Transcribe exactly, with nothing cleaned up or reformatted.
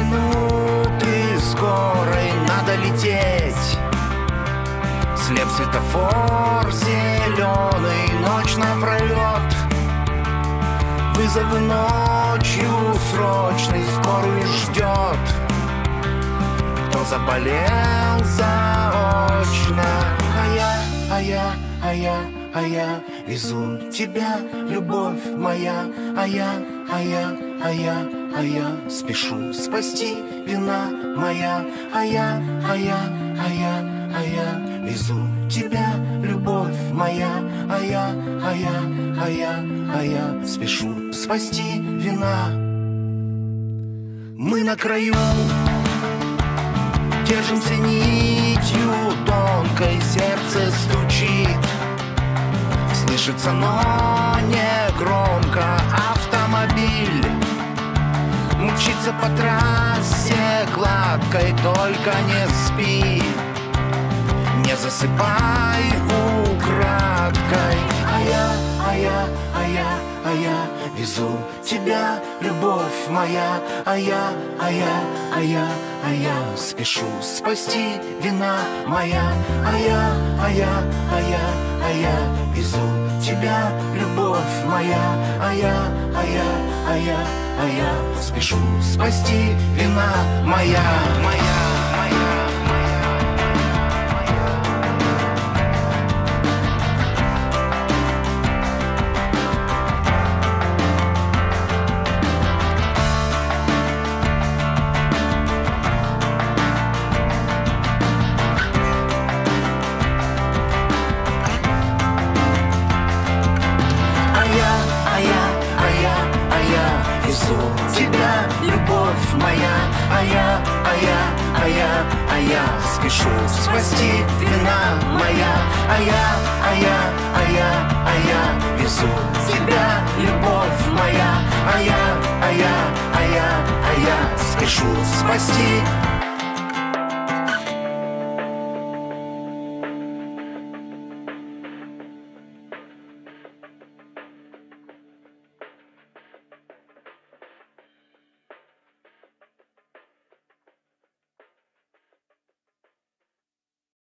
минуты скорой надо лететь. Слеп светофор зеленый, ночь напролет. Вызовы ночью срочный, скорую ждет. Кто заболел заочно. А я, а я, а я, а я везу тебя, любовь моя. А я, а я, а я, а я спешу спасти, вина моя. А я, а я, а я, а я везу тебя, любовь моя. А я, а я, а я, а я спешу спасти, вина. Мы на краю, держимся нитью тонкой, сердце стучит. Слышится, но не громко, автомобиль мчится по трассе гладкой, только не спи. Не засыпай украдкой. А я, а я, а я, а я везу тебя, любовь моя. А я, а я, а я, а я спешу спасти, вина моя. А я, а я, а я, а я везу тебя, любовь моя. А я, а я, а я, а я спешу спасти, вина моя, моя, моя. Тебя, любовь моя. А я, а я, а я, а я спешу спасти, вина моя. А я, а я, а я, а я везу тебя, любовь моя. А я, а я, а я, а я спешу спасти,